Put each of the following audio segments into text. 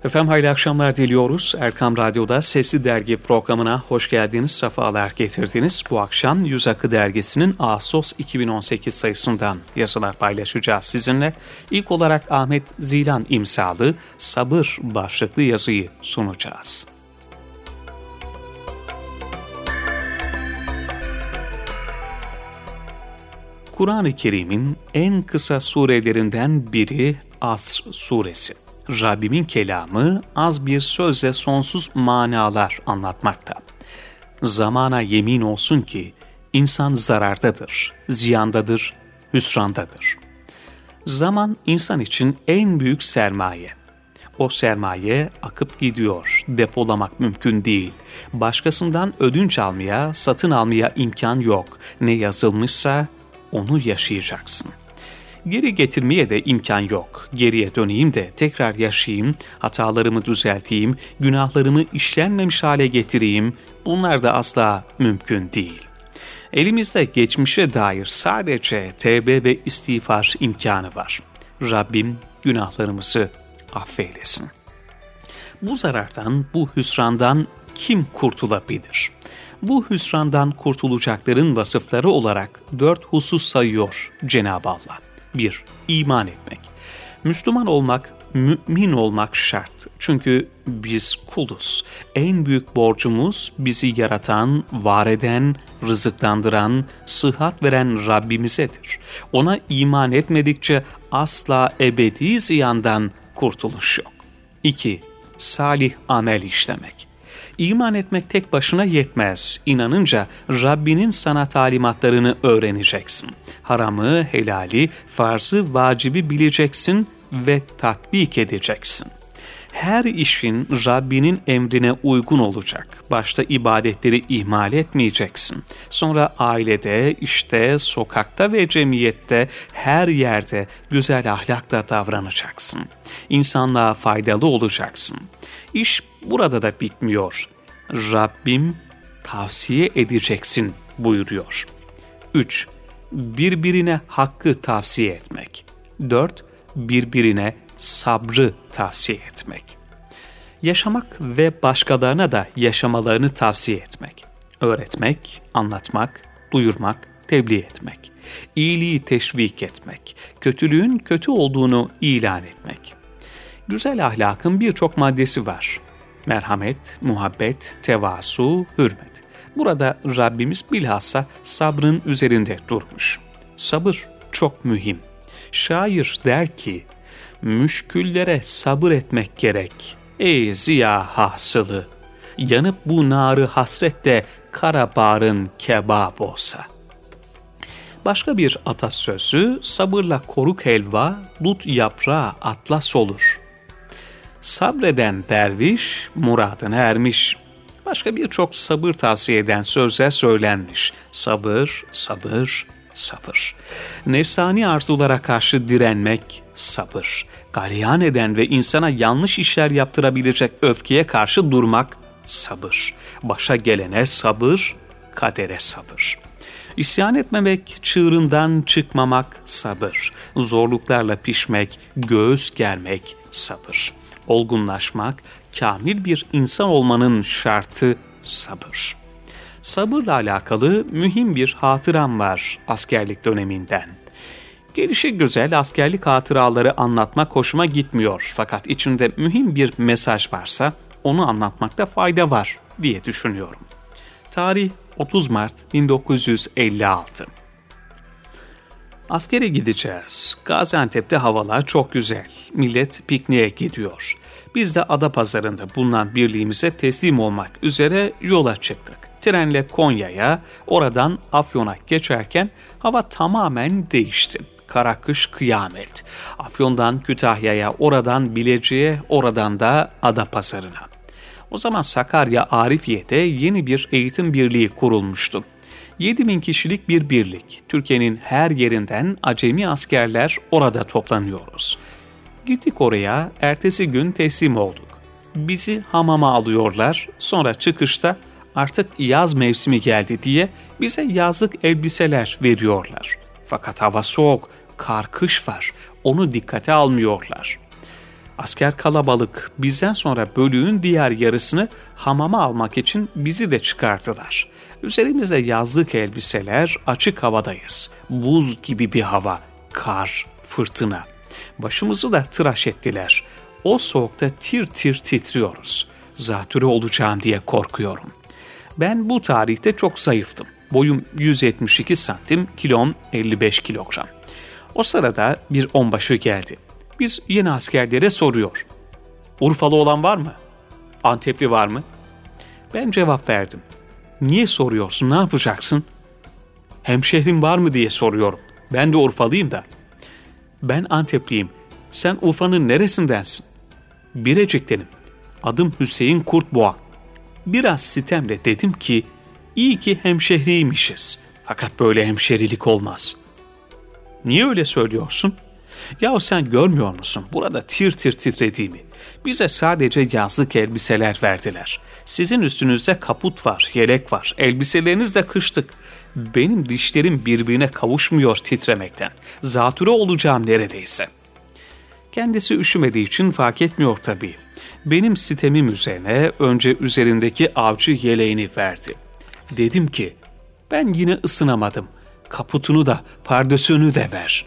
Efendim hayırlı akşamlar diliyoruz. Erkam Radyo'da Sesli Dergi programına hoş geldiniz, sefalar getirdiniz. Bu akşam Yüz Akı Dergisi'nin Ağustos 2018 sayısından yazılar paylaşacağız sizinle. İlk olarak Ahmet Zilan imzalı Sabır başlıklı yazıyı sunacağız. Kur'an-ı Kerim'in en kısa surelerinden biri Asr suresi. Rabbimin kelamı az bir sözle sonsuz manalar anlatmakta. Zamana yemin olsun ki insan zarardadır, ziyandadır, hüsrandadır. Zaman insan için en büyük sermaye. O sermaye akıp gidiyor, depolamak mümkün değil. Başkasından ödünç almaya, satın almaya imkan yok. Ne yazılmışsa onu yaşayacaksın. Geri getirmeye de imkan yok. Geriye döneyim de tekrar yaşayayım, hatalarımı düzelteyim, günahlarımı işlenmemiş hale getireyim. Bunlar da asla mümkün değil. Elimizde geçmişe dair sadece tevbe ve istiğfar imkanı var. Rabbim günahlarımızı affeylesin. Bu zarardan, bu hüsrandan kim kurtulabilir? Bu hüsrandan kurtulacakların vasıfları olarak 4 husus sayıyor Cenab-ı Allah. 1. İman etmek. Müslüman olmak, mümin olmak şart. Çünkü biz kuluz. En büyük borcumuz bizi yaratan, var eden, rızıklandıran, sıhhat veren Rabbimizedir. Ona iman etmedikçe asla ebedi ziyandan kurtuluş yok. 2. Salih amel işlemek. İman etmek tek başına yetmez. İnanınca Rabbinin sana talimatlarını öğreneceksin. Haramı, helali, farzı, vacibi bileceksin ve tatbik edeceksin. Her işin Rabbinin emrine uygun olacak. Başta ibadetleri ihmal etmeyeceksin. Sonra ailede, işte, sokakta ve cemiyette her yerde güzel ahlakla davranacaksın. İnsanlığa faydalı olacaksın. İş burada da bitmiyor. Rabbim tavsiye edeceksin buyuruyor. 3. Birbirine hakkı tavsiye etmek. 4. Birbirine sabrı tavsiye etmek. Yaşamak ve başkalarına da yaşamalarını tavsiye etmek. Öğretmek, anlatmak, duyurmak, tebliğ etmek. İyiliği teşvik etmek. Kötülüğün kötü olduğunu ilan etmek. Güzel ahlakın birçok maddesi var. Merhamet, muhabbet, tevazu, hürmet. Burada Rabbimiz bilhassa sabrın üzerinde durmuş. Sabır çok mühim. Şair der ki, müşküllere sabır etmek gerek. Ey ziya hasılı, yanıp bu narı hasrette kara bağrın kebap olsa. Başka bir atasözü, sabırla koruk helva, dut yaprağı atlas olur. Sabreden derviş muradına ermiş. Başka birçok sabır tavsiye eden sözler söylenmiş. Sabır, sabır, sabır. Nefsani arzulara karşı direnmek, sabır. Galyan eden ve insana yanlış işler yaptırabilecek öfkeye karşı durmak, sabır. Başa gelene sabır, kadere sabır. İsyan etmemek, çığırından çıkmamak, sabır. Zorluklarla pişmek, göğüs germek, sabır. Olgunlaşmak, kamil bir insan olmanın şartı sabır. Sabırla alakalı mühim bir hatıram var askerlik döneminden. Gelişi güzel askerlik hatıraları anlatmak hoşuma gitmiyor. Fakat içinde mühim bir mesaj varsa onu anlatmakta fayda var diye düşünüyorum. Tarih 30 Mart 1956. Askere gideceğiz. Gaziantep'te havalar çok güzel. Millet pikniğe gidiyor. Biz de Adapazarı'nda bulunan birliğimize teslim olmak üzere yola çıktık. Trenle Konya'ya, oradan Afyon'a geçerken hava tamamen değişti. Kara kış kıyamet. Afyon'dan Kütahya'ya, oradan Bilecik'e, oradan da Adapazarı'na. O zaman Sakarya Arifiye'de yeni bir eğitim birliği kurulmuştu. 7.000 kişilik bir birlik. Türkiye'nin her yerinden acemi askerler orada toplanıyoruz. Gittik oraya, ertesi gün teslim olduk. Bizi hamama alıyorlar, sonra çıkışta artık yaz mevsimi geldi diye bize yazlık elbiseler veriyorlar. Fakat hava soğuk, kar kış var, onu dikkate almıyorlar. Asker kalabalık, bizden sonra bölüğün diğer yarısını hamama almak için bizi de çıkarttılar. Üzerimizde yazlık elbiseler, açık havadayız. Buz gibi bir hava, kar, fırtına. Başımızı da tıraş ettiler. O soğukta tir tir titriyoruz. Zatürre olacağım diye korkuyorum. Ben bu tarihte çok zayıftım. Boyum 172 santim, kilom 55 kilogram. O sırada bir onbaşı geldi. Biz yeni askerlere soruyor. Urfalı olan var mı? Antepli var mı? Ben cevap verdim. Niye soruyorsun, ne yapacaksın? Hemşehrin var mı diye soruyorum. Ben de Urfalıyım da. Ben Antepliyim. Sen Urfa'nın neresindensin? Birecik'tenim. Adım Hüseyin Kurtboğa. Biraz sitemle dedim ki, iyi ki hemşehriymişiz. Fakat böyle hemşerilik olmaz. Niye öyle söylüyorsun? Yahu sen görmüyor musun burada tir tir titrediğimi? Bize sadece yazlık elbiseler verdiler. Sizin üstünüzde kaput var, yelek var, elbiseleriniz de kışlık. Benim dişlerim birbirine kavuşmuyor titremekten. Zatürre olacağım neredeyse. Kendisi üşümediği için fark etmiyor tabii. Benim sitemim üzerine önce üzerindeki avcı yeleğini verdi. Dedim ki, ben yine ısınamadım. Kaputunu da, pardösünü de ver.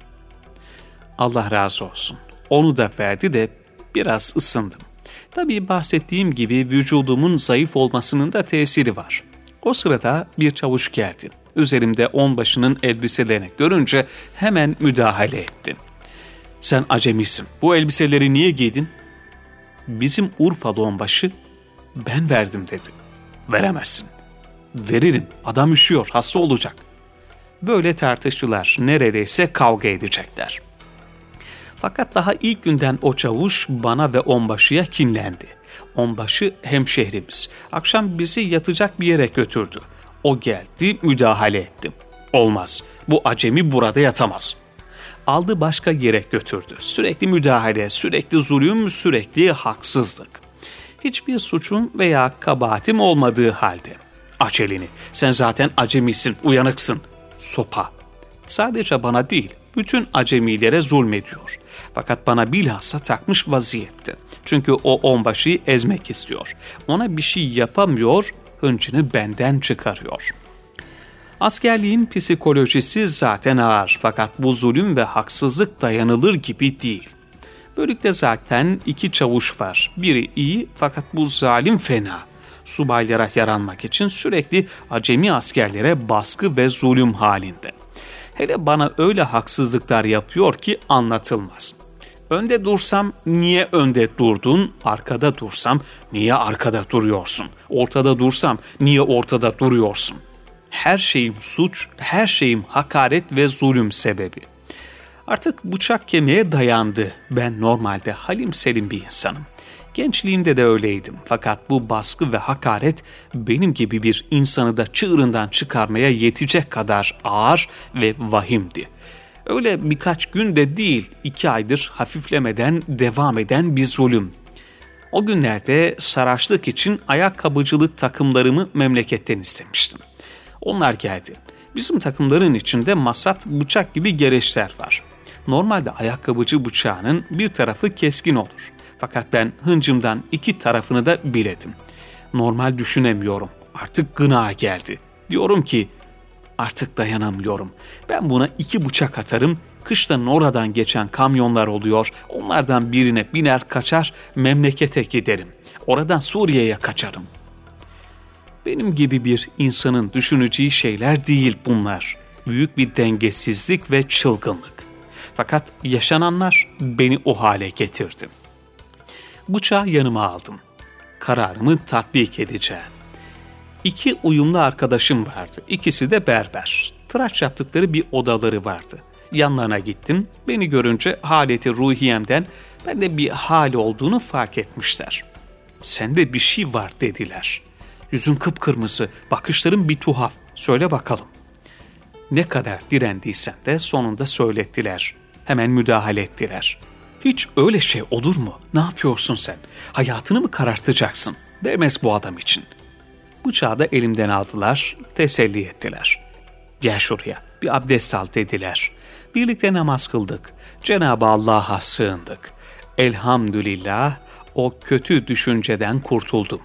Allah razı olsun. Onu da verdi de biraz ısındım. Tabii bahsettiğim gibi vücudumun zayıf olmasının da tesiri var. O sırada bir çavuş geldi. Üzerimde onbaşının elbiselerini görünce hemen müdahale etti. Sen acemisin. Bu elbiseleri niye giydin? Bizim Urfalı onbaşı, ben verdim dedi. Veremezsin. Veririm. Adam üşüyor, hasta olacak. Böyle tartıştılar. Neredeyse kavga edecekler. Fakat daha ilk günden o çavuş bana ve onbaşıya kinlendi. Onbaşı hemşehrimiz. Akşam bizi yatacak bir yere götürdü. O geldi, müdahale ettim. Olmaz. Bu acemi burada yatamaz. Aldı başka yere götürdü. Sürekli müdahale, sürekli zulüm, sürekli haksızlık. Hiçbir suçum veya kabahatim olmadığı halde. Aç elini. Sen zaten acemisin, uyanıksın. Sopa. Sadece bana değil, bütün acemilere zulmediyor. Fakat bana bilhassa takmış vaziyette. Çünkü o onbaşıyı ezmek istiyor. Ona bir şey yapamıyor, hıncını benden çıkarıyor. Askerliğin psikolojisi zaten ağır, fakat bu zulüm ve haksızlık dayanılır gibi değil. Bölükte zaten iki çavuş var. Biri iyi fakat bu zalim fena. Subaylara yaranmak için sürekli acemi askerlere baskı ve zulüm halinde. Hele bana öyle haksızlıklar yapıyor ki anlatılmaz. Önde dursam niye önde durdun, arkada dursam niye arkada duruyorsun, ortada dursam niye ortada duruyorsun? Her şeyim suç, her şeyim hakaret ve zulüm sebebi. Artık bıçak kemiğe dayandı. Ben normalde halim selim bir insanım. Gençliğimde de öyleydim. Fakat bu baskı ve hakaret benim gibi bir insanı da çığırından çıkarmaya yetecek kadar ağır ve vahimdi. Öyle birkaç gün de değil, 2 aydır hafiflemeden devam eden bir zulüm. O günlerde saraçlık için ayakkabıcılık takımlarımı memleketten istemiştim. Onlar geldi. Bizim takımların içinde masat, bıçak gibi gereçler var. Normalde ayakkabıcı bıçağının bir tarafı keskin olur. Fakat ben hıncımdan 2 tarafını da biledim. Normal düşünemiyorum. Artık gına geldi. Diyorum ki artık dayanamıyorum. Ben buna 2 bıçak atarım. Kıştan oradan geçen kamyonlar oluyor. Onlardan birine biner kaçar memlekete giderim. Oradan Suriye'ye kaçarım. Benim gibi bir insanın düşüneceği şeyler değil bunlar. Büyük bir dengesizlik ve çılgınlık. Fakat yaşananlar beni o hale getirdi. Bıçağı yanıma aldım. Kararımı tatbik edeceğim. 2 uyumlu arkadaşım vardı. İkisi de berber. Tıraş yaptıkları bir odaları vardı. Yanlarına gittim. Beni görünce haleti ruhiyemden bende bir hal olduğunu fark etmişler. Sende bir şey var dediler. Yüzün kıpkırmızı, bakışların bir tuhaf. Söyle bakalım. Ne kadar direndiysen de sonunda söylettiler. Hemen müdahale ettiler. Hiç öyle şey olur mu? Ne yapıyorsun sen? Hayatını mı karartacaksın? Demez bu adam için. Bıçağı da elimden aldılar, teselli ettiler. Gel şuraya, bir abdest al dediler. Birlikte namaz kıldık. Cenab-ı Allah'a sığındık. Elhamdülillah o kötü düşünceden kurtuldum.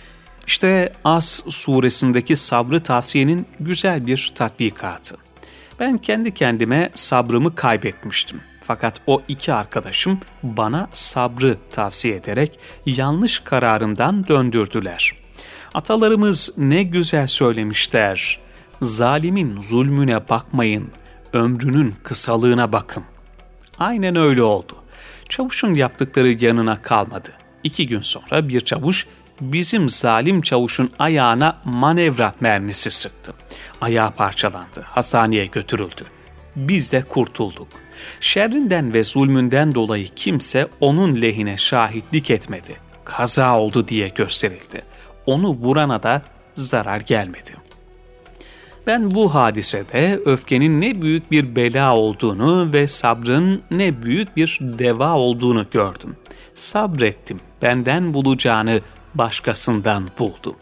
İşte As suresindeki sabrı tavsiyenin güzel bir tatbikatı. Ben kendi kendime sabrımı kaybetmiştim. Fakat o iki arkadaşım bana sabrı tavsiye ederek yanlış kararımdan döndürdüler. Atalarımız ne güzel söylemişler. Zalimin zulmüne bakmayın, ömrünün kısalığına bakın. Aynen öyle oldu. Çavuşun yaptıkları yanına kalmadı. 2 gün sonra bir çavuş bizim zalim çavuşun ayağına manevra mermisi sıktı. Ayağı parçalandı, hastaneye götürüldü. Biz de kurtulduk. Şerrinden ve zulmünden dolayı kimse onun lehine şahitlik etmedi. Kaza oldu diye gösterildi. Onu vurana da zarar gelmedi. Ben bu hadisede öfkenin ne büyük bir bela olduğunu ve sabrın ne büyük bir deva olduğunu gördüm. Sabrettim, benden bulacağını başkasından buldum.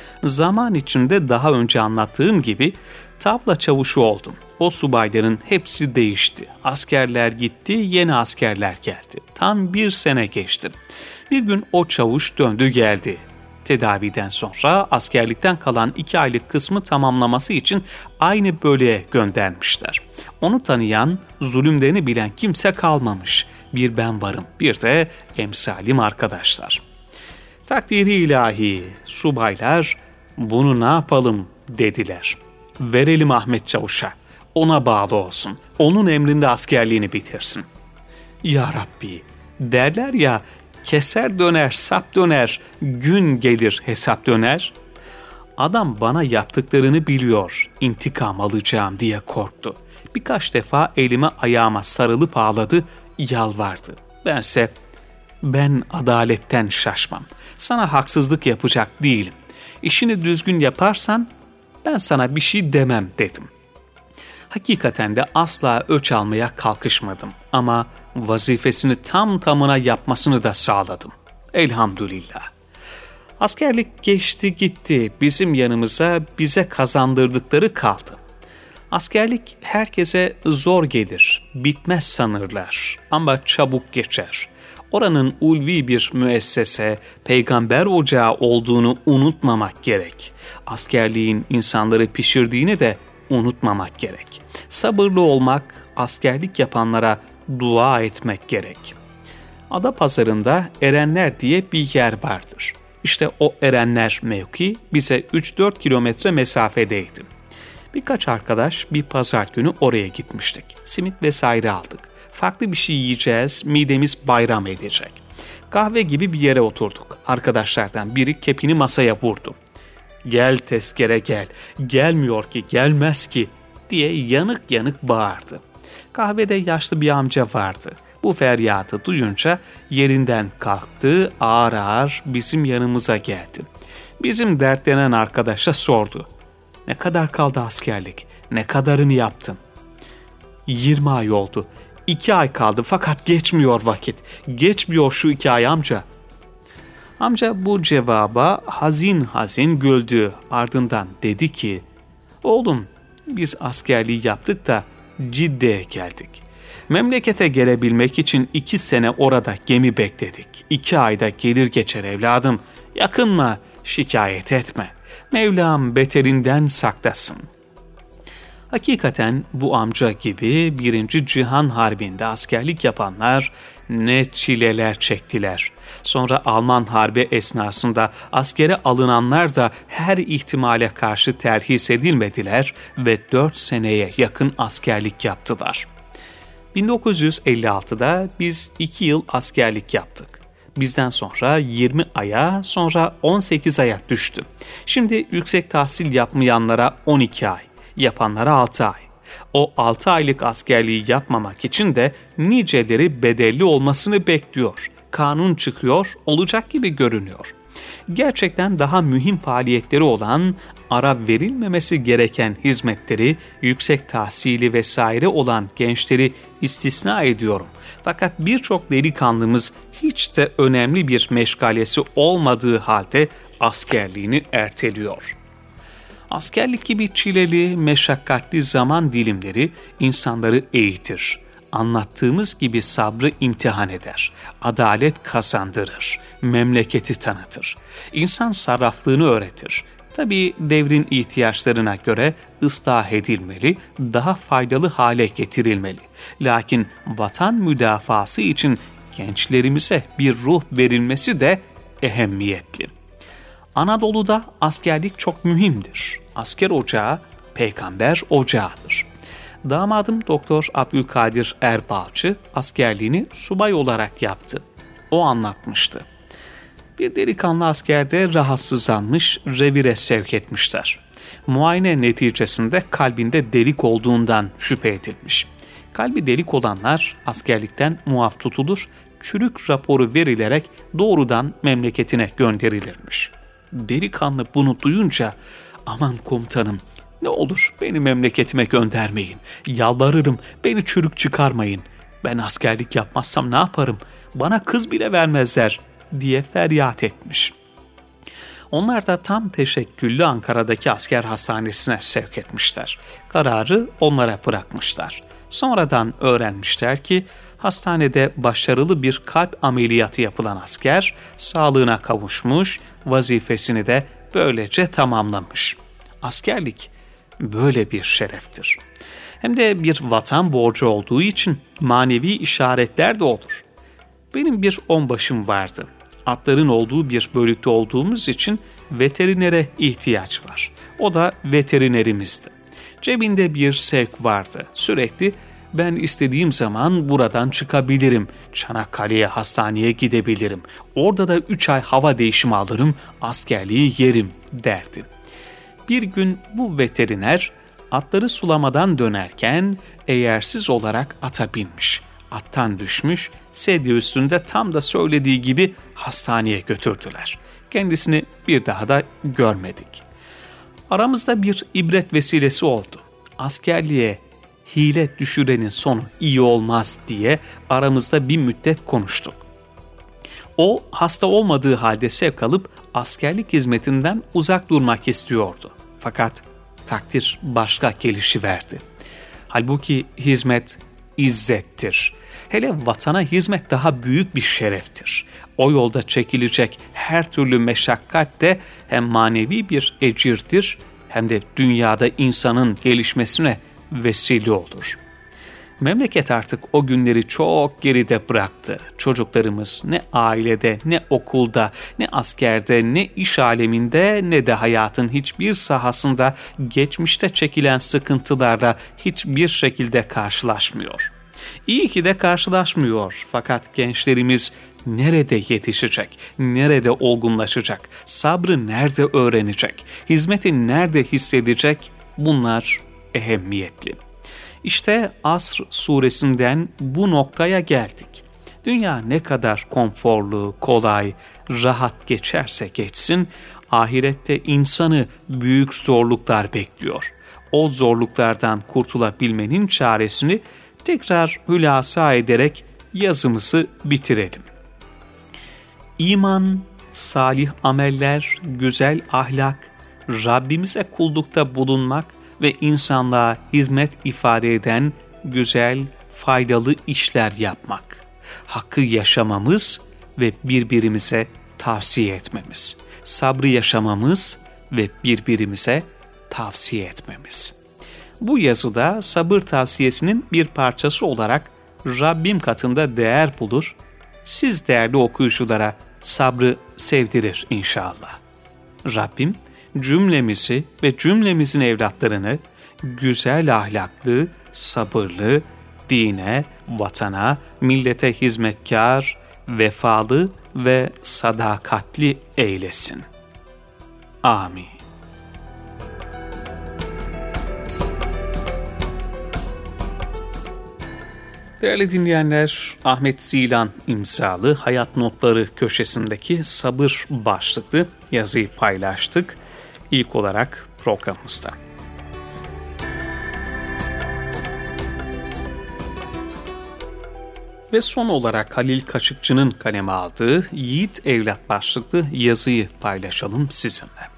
Zaman içinde daha önce anlattığım gibi tavla çavuşu oldum. O subayların hepsi değişti. Askerler gitti, yeni askerler geldi. Tam 1 sene geçti. Bir gün o çavuş döndü geldi. Tedaviden sonra askerlikten kalan 2 aylık kısmı tamamlaması için aynı bölüğe göndermişler. Onu tanıyan, zulümlerini bilen kimse kalmamış. Bir ben varım, bir de emsalim arkadaşlar. Takdiri ilahi, subaylar bunu ne yapalım dediler. Verelim Ahmet Çavuş'a, ona bağlı olsun, onun emrinde askerliğini bitirsin. Ya Rabbi, derler ya, keser döner, sap döner, gün gelir hesap döner. Adam bana yaptıklarını biliyor, intikam alacağım diye korktu. Birkaç defa elime ayağıma sarılıp ağladı, yalvardı. Bense, ben adaletten şaşmam, sana haksızlık yapacak değilim. İşini düzgün yaparsan ben sana bir şey demem dedim. Hakikaten de asla öç almaya kalkışmadım ama vazifesini tam tamına yapmasını da sağladım. Elhamdülillah. Askerlik geçti gitti, bizim yanımıza bize kazandırdıkları kaldı. Askerlik herkese zor gelir, bitmez sanırlar ama çabuk geçer. Oranın ulvi bir müessese, peygamber ocağı olduğunu unutmamak gerek. Askerliğin insanları pişirdiğini de unutmamak gerek. Sabırlı olmak, askerlik yapanlara dua etmek gerek. Adapazarı'nda Erenler diye bir yer vardır. İşte o Erenler mevki bize 3-4 kilometre mesafedeydi. Birkaç arkadaş bir pazar günü oraya gitmiştik. Simit vesaire aldık. Farklı bir şey yiyeceğiz, midemiz bayram edecek. Kahve gibi bir yere oturduk. Arkadaşlardan biri kepini masaya vurdu. Gel tezkere gel, gelmiyor ki gelmez ki diye yanık yanık bağırdı. Kahvede yaşlı bir amca vardı. Bu feryatı duyunca yerinden kalktı, ağır ağır bizim yanımıza geldi. Bizim dertlenen arkadaşa sordu. Ne kadar kaldı askerlik, ne kadarını yaptın? 20 ay oldu. 2 ay kaldı fakat geçmiyor vakit. Geçmiyor şu 2 ay amca. Amca bu cevaba hazin hazin güldü. Ardından dedi ki, oğlum biz askerliği yaptık da Cidde'ye geldik. Memlekete gelebilmek için 2 sene orada gemi bekledik. 2 ayda gelir geçer evladım. Yakınma, şikayet etme. Mevlam beterinden saklasın. Hakikaten bu amca gibi 1. Cihan Harbi'nde askerlik yapanlar ne çileler çektiler. Sonra Alman Harbi esnasında askere alınanlar da her ihtimale karşı terhis edilmediler ve 4 seneye yakın askerlik yaptılar. 1956'da biz 2 yıl askerlik yaptık. Bizden sonra 20 aya, sonra 18 aya düştü. Şimdi yüksek tahsil yapmayanlara 12 ay, yapanlara 6 ay. O 6 aylık askerliği yapmamak için de niceleri bedelli olmasını bekliyor. Kanun çıkıyor, olacak gibi görünüyor. Gerçekten daha mühim faaliyetleri olan, ara verilmemesi gereken hizmetleri, yüksek tahsili vesaire olan gençleri istisna ediyorum. Fakat birçok delikanlımız hiç de önemli bir meşgalesi olmadığı halde askerliğini erteliyor. Askerlik gibi çileli, meşakkatli zaman dilimleri insanları eğitir. anlattığımız gibi sabrı imtihan eder, adalet kazandırır, memleketi tanıtır. İnsan sarraflığını öğretir. Tabii devrin ihtiyaçlarına göre ıslah edilmeli, daha faydalı hale getirilmeli. Lakin vatan müdafası için gençlerimize bir ruh verilmesi de ehemmiyetli. Anadolu'da askerlik çok mühimdir. Asker ocağı, peygamber ocağıdır. Damadım Doktor Abdülkadir Erbalcı askerliğini subay olarak yaptı. O anlatmıştı. Bir delikanlı askerde rahatsızlanmış, revire sevk etmişler. Muayene neticesinde kalbinde delik olduğundan şüphe edilmiş. Kalbi delik olanlar askerlikten muaf tutulur, çürük raporu verilerek doğrudan memleketine gönderilirmiş. Delikanlı bunu duyunca, "Aman komutanım, ne olur beni memleketime göndermeyin. Yalvarırım, beni çürük çıkarmayın. Ben askerlik yapmazsam ne yaparım? Bana kız bile vermezler," diye feryat etmiş. Onlar da tam teşekküllü Ankara'daki asker hastanesine sevk etmişler. Kararı onlara bırakmışlar. Sonradan öğrenmişler ki hastanede başarılı bir kalp ameliyatı yapılan asker sağlığına kavuşmuş, vazifesini de böylece tamamlamış. Askerlik böyle bir şereftir. Hem de bir vatan borcu olduğu için manevi işaretler de olur. Benim bir onbaşım vardı. Atların olduğu bir bölükte olduğumuz için veterinere ihtiyaç var. O da veterinerimizdi. Cebinde bir sevk vardı. Sürekli "Ben istediğim zaman buradan çıkabilirim. Çanakkale'ye, hastaneye gidebilirim. Orada da 3 ay hava değişimi alırım, askerliği yerim," derdi. Bir gün bu veteriner atları sulamadan dönerken eğersiz olarak ata binmiş. Attan düşmüş, sedye üstünde tam da söylediği gibi hastaneye götürdüler. Kendisini bir daha da görmedik. Aramızda bir ibret vesilesi oldu. Askerliğe hile düşürenin sonu iyi olmaz diye aramızda bir müddet konuştuk. O hasta olmadığı halde sevk alıp askerlik hizmetinden uzak durmak istiyordu. Fakat takdir başka gelişiverdi. Halbuki hizmet izzettir. Hele vatana hizmet daha büyük bir şereftir. O yolda çekilecek her türlü meşakkat de hem manevi bir ecirdir hem de dünyada insanın gelişmesine vesile olur. Memleket artık o günleri çok geride bıraktı. Çocuklarımız ne ailede, ne okulda, ne askerde, ne iş aleminde, ne de hayatın hiçbir sahasında geçmişte çekilen sıkıntılarla hiçbir şekilde karşılaşmıyor. İyi ki de karşılaşmıyor, fakat gençlerimiz nerede yetişecek, nerede olgunlaşacak, sabrı nerede öğrenecek, hizmeti nerede hissedecek, bunlar ehemmiyetli. İşte Asr suresinden bu noktaya geldik. Dünya ne kadar konforlu, kolay, rahat geçerse geçsin, ahirette insanı büyük zorluklar bekliyor. O zorluklardan kurtulabilmenin çaresini tekrar hülasa ederek yazımızı bitirelim. İman, salih ameller, güzel ahlak, Rabbimize kullukta bulunmak ve insanlığa hizmet ifade eden güzel, faydalı işler yapmak. Hakkı yaşamamız ve birbirimize tavsiye etmemiz. Sabrı yaşamamız ve birbirimize tavsiye etmemiz. Bu yazıda sabır tavsiyesinin bir parçası olarak Rabbim katında değer bulur, siz değerli okuyuculara sabrı sevdirir inşallah. Rabbim cümlemizi ve cümlemizin evlatlarını güzel ahlaklı, sabırlı, dine, vatana, millete hizmetkar, vefalı ve sadakatli eylesin. Amin. Değerli dinleyenler, Ahmet Zilan imzalı Hayat Notları köşesindeki sabır başlıklı yazıyı paylaştık ilk olarak programımızda. Ve son olarak Halil Kaşıkçı'nın kaleme aldığı Yiğit Evlat başlıklı yazıyı paylaşalım sizinle.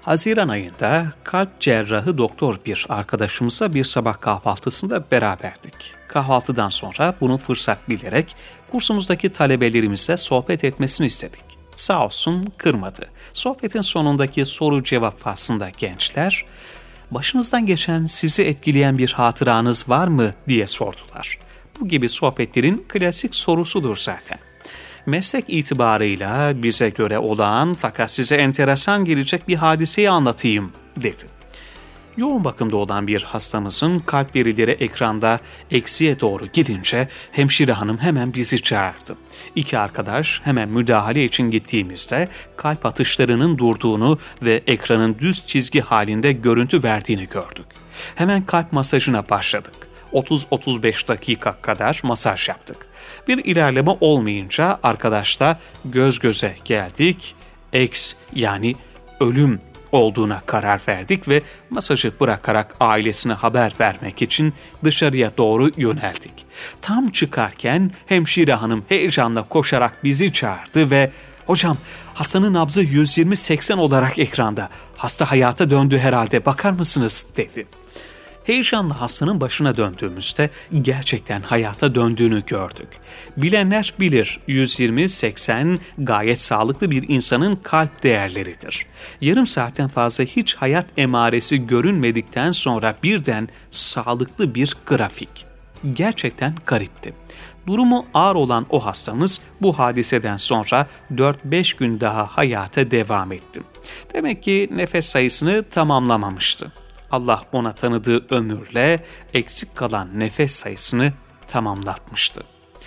Haziran ayında kalp cerrahı doktor bir arkadaşımızla bir sabah kahvaltısında beraberdik. Kahvaltıdan sonra bunu fırsat bilerek kursumuzdaki talebelerimizle sohbet etmesini istedik. Sağ olsun kırmadı. Sohbetin sonundaki soru cevap faslında gençler, "Başınızdan geçen, sizi etkileyen bir hatıranız var mı?" diye sordular. Bu gibi sohbetlerin klasik sorusudur zaten. Meslek itibarıyla bize göre olağan fakat size enteresan gelecek bir hadiseyi anlatayım dedi. Yoğun bakımda olan bir hastamızın kalp verileri ekranda eksiye doğru gidince hemşire hanım hemen bizi çağırdı. İki arkadaş hemen müdahale için gittiğimizde kalp atışlarının durduğunu ve ekranın düz çizgi halinde görüntü verdiğini gördük. Hemen kalp masajına başladık. 30-35 dakika kadar masaj yaptık. Bir ilerleme olmayınca arkadaşla göz göze geldik. Yani ölüm olduğuna karar verdik ve masajı bırakarak ailesine haber vermek için dışarıya doğru yöneldik. Tam çıkarken hemşire hanım heyecanla koşarak bizi çağırdı ve "Hocam, hastanın nabzı 120-80 olarak ekranda. Hasta hayata döndü herhalde, bakar mısınız?" dedi. Heyecanla hastanın başına döndüğümüzde gerçekten hayata döndüğünü gördük. Bilenler bilir, 120-80 gayet sağlıklı bir insanın kalp değerleridir. Yarım saatten fazla hiç hayat emaresi görünmedikten sonra birden sağlıklı bir grafik. Gerçekten garipti. Durumu ağır olan o hastamız bu hadiseden sonra 4-5 gün daha hayata devam etti. Demek ki nefes sayısını tamamlamamıştı. Allah ona tanıdığı ömürle eksik kalan nefes sayısını tamamlatmıştı.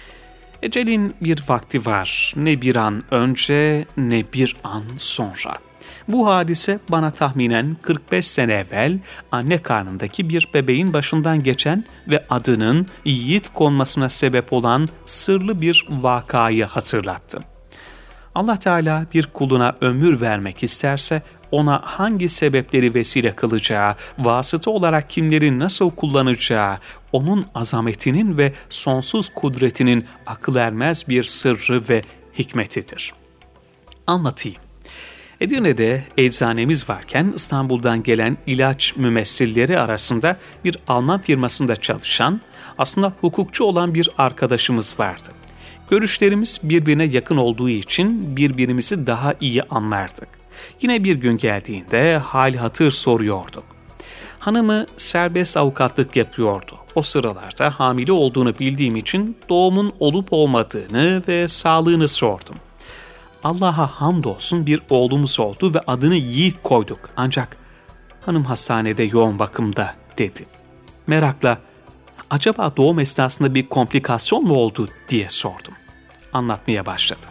Ecelin bir vakti var, ne bir an önce ne bir an sonra. Bu hadise bana tahminen 45 sene evvel anne karnındaki bir bebeğin başından geçen ve adının Yiğit konmasına sebep olan sırlı bir vakayı hatırlattı. Allah Teala bir kuluna ömür vermek isterse ona hangi sebepleri vesile kılacağı, vasıta olarak kimleri nasıl kullanacağı, onun azametinin ve sonsuz kudretinin akıl ermez bir sırrı ve hikmetidir. Anlatayım. Edirne'de eczanemiz varken İstanbul'dan gelen ilaç mümessilleri arasında bir Alman firmasında çalışan, aslında hukukçu olan bir arkadaşımız vardı. Görüşlerimiz birbirine yakın olduğu için birbirimizi daha iyi anlardık. Yine bir gün geldiğinde hal hatır soruyorduk. Hanımı serbest avukatlık yapıyordu. O sıralarda hamile olduğunu bildiğim için doğumun olup olmadığını ve sağlığını sordum. "Allah'a hamdolsun bir oğlumuz oldu ve adını Yiğit koyduk. Ancak hanım hastanede yoğun bakımda," dedi. Merakla, "Acaba doğum esnasında bir komplikasyon mu oldu?" diye sordum. Anlatmaya başladı.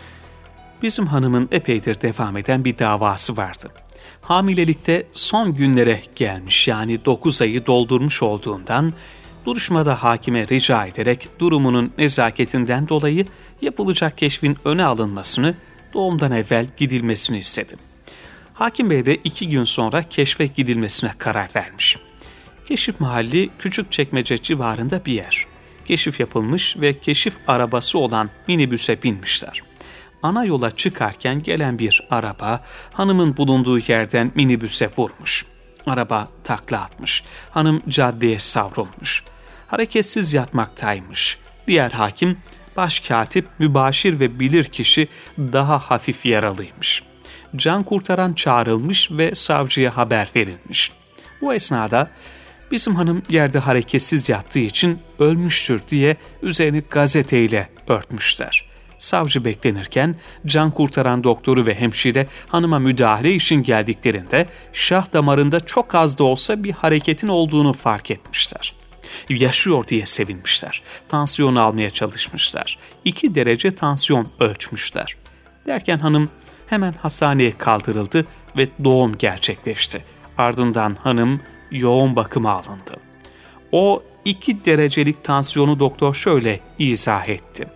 Bizim hanımın epeydir devam eden bir davası vardı. Hamilelikte son günlere gelmiş, yani 9 ayı doldurmuş olduğundan duruşmada hakime rica ederek durumunun nezaketinden dolayı yapılacak keşfin öne alınmasını, doğumdan evvel gidilmesini istedim. Hakim Bey de 2 gün sonra keşfe gidilmesine karar vermiş. Keşif mahalli Küçükçekmece civarında bir yer. Keşif yapılmış ve keşif arabası olan minibüse binmişler. Ana yola çıkarken gelen bir araba hanımın bulunduğu yerden minibüse vurmuş. Araba takla atmış. Hanım caddeye savrulmuş. Hareketsiz yatmaktaymış. Diğer hakim, başkatip, mübaşir ve bilirkişi daha hafif yaralıymış. Can kurtaran çağrılmış ve savcıya haber verilmiş. Bu esnada bizim hanım yerde hareketsiz yattığı için ölmüştür diye üzerini gazeteyle örtmüşler. Savcı beklenirken can kurtaran doktoru ve hemşire hanıma müdahale için geldiklerinde şah damarında çok az da olsa bir hareketin olduğunu fark etmişler. Yaşıyor diye sevinmişler. Tansiyonu almaya çalışmışlar. 2 derece tansiyon ölçmüşler. Derken hanım hemen hastaneye kaldırıldı ve doğum gerçekleşti. Ardından hanım yoğun bakıma alındı. O 2 derecelik tansiyonu doktor şöyle izah etti.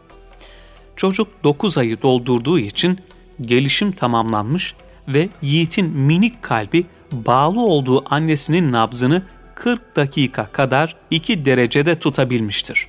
Çocuk 9 ayı doldurduğu için gelişim tamamlanmış ve Yiğit'in minik kalbi bağlı olduğu annesinin nabzını 40 dakika kadar 2 derecede tutabilmiştir.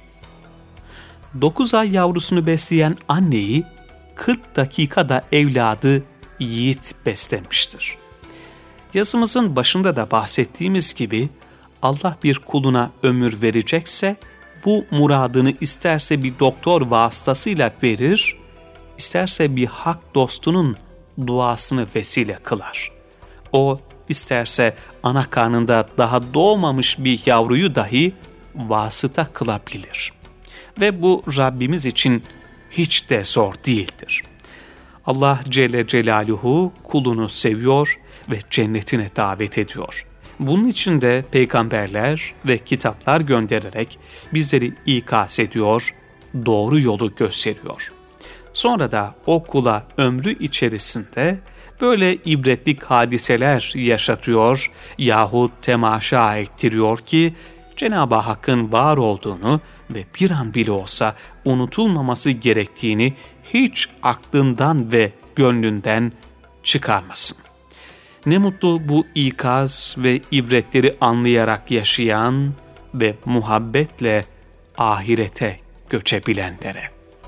9 ay yavrusunu besleyen anneyi 40 dakikada evladı Yiğit beslemiştir. Yazımızın başında da bahsettiğimiz gibi Allah bir kuluna ömür verecekse bu muradını isterse bir doktor vasıtasıyla verir, isterse bir hak dostunun duasını vesile kılar. O isterse ana karnında daha doğmamış bir yavruyu dahi vasıta kılabilir. Ve bu Rabbimiz için hiç de zor değildir. Allah Celle Celaluhu kulunu seviyor ve cennetine davet ediyor. Bunun için de peygamberler ve kitaplar göndererek bizleri ikaz ediyor, doğru yolu gösteriyor. Sonra da o kula ömrü içerisinde böyle ibretlik hadiseler yaşatıyor yahut temaşa ettiriyor ki Cenab-ı Hakk'ın var olduğunu ve bir an bile olsa unutulmaması gerektiğini hiç aklından ve gönlünden çıkarmasın. Ne mutlu bu ikaz ve ibretleri anlayarak yaşayan ve muhabbetle ahirete göçebilenlere.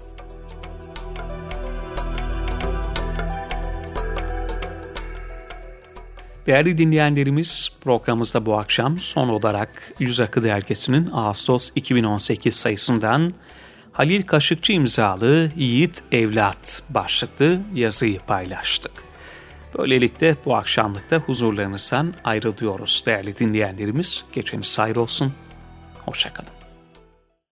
Değerli dinleyenlerimiz, programımızda bu akşam son olarak Yüz Akı Dergisi'nin Ağustos 2018 sayısından Halil Kaşıkçı imzalı Yiğit Evlat başlıklı yazıyı paylaştık. Böylelikle bu akşamlıkta huzurlarınızdan ayrılıyoruz değerli dinleyenlerimiz. Geceniz hayır olsun. Hoşça kalın.